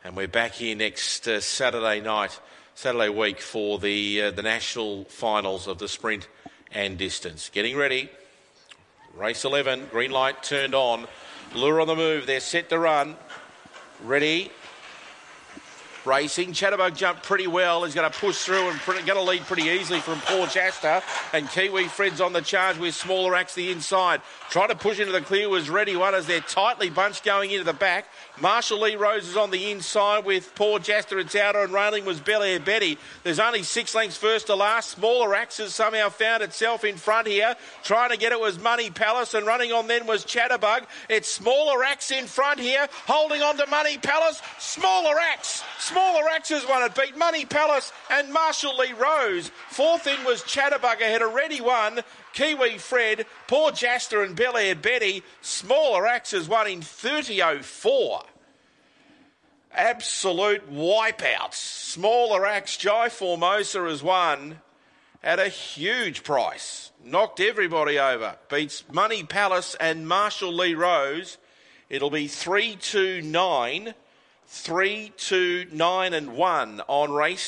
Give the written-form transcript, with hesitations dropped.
And we're back here next Saturday week for the national finals of the sprint and distance. Getting ready. Race 11, green light turned on. Lure on the move, they're set to run. Ready. Racing. Chatterbug jumped pretty well. He's going to push through and going to lead pretty easily from Paul Jasta. And Kiwi Fred's on the charge with Smaller Axe the inside. Trying to push into the clear was Ready One as they're tightly bunched going into the back. Marshall Lee Rose is on the inside with Paul Jasta. It's outer and railing was Bel Air Betty. There's only 6 lengths first to last. Smaller Axe has somehow found itself in front here. Trying to get it was Money Palace, and running on then was Chatterbug. It's Smaller Axe in front here, holding on to Money Palace. Smaller Axe has won it. Beat Money Palace and Marshall Lee Rose. Fourth in was Chatterbug ahead of Ready One, Kiwi Fred, Paul Jasta and Bel Air Betty. Smaller Axe has won in 30.04. Absolute wipeouts. Smaller Axe, Jai Formosa has won at a huge price. Knocked everybody over. Beats Money Palace and Marshall Lee Rose. It'll be 3-2-9. 3-2-9 and 1 on race